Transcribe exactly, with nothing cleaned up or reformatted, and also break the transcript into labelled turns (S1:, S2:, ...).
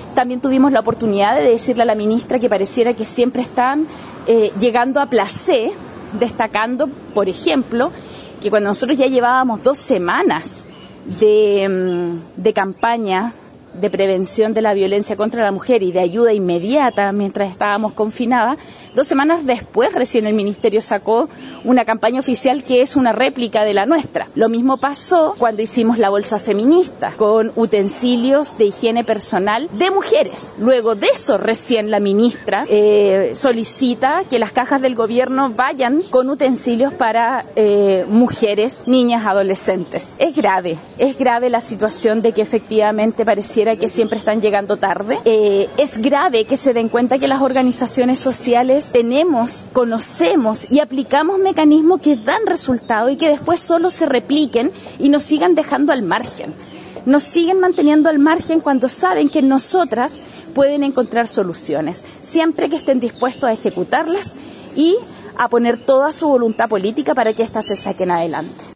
S1: También tuvimos la oportunidad de decirle a la ministra que pareciera que siempre están eh, llegando a placé, destacando, por ejemplo, que cuando nosotros ya llevábamos dos semanas de, de campaña de prevención de la violencia contra la mujer y de ayuda inmediata mientras estábamos confinadas, dos semanas después recién el Ministerio sacó una campaña oficial que es una réplica de la nuestra. Lo mismo pasó cuando hicimos la bolsa feminista con utensilios de higiene personal de mujeres. Luego de eso recién la ministra eh, solicita que las cajas del gobierno vayan con utensilios para eh, mujeres, niñas, adolescentes. Es grave, es grave la situación de que efectivamente parecía que siempre están llegando tarde. Eh, es grave que se den cuenta que las organizaciones sociales tenemos, conocemos y aplicamos mecanismos que dan resultado y que después solo se repliquen y nos sigan dejando al margen. Nos siguen manteniendo al margen cuando saben que en nosotras pueden encontrar soluciones, siempre que estén dispuestos a ejecutarlas y a poner toda su voluntad política para que éstas se saquen adelante.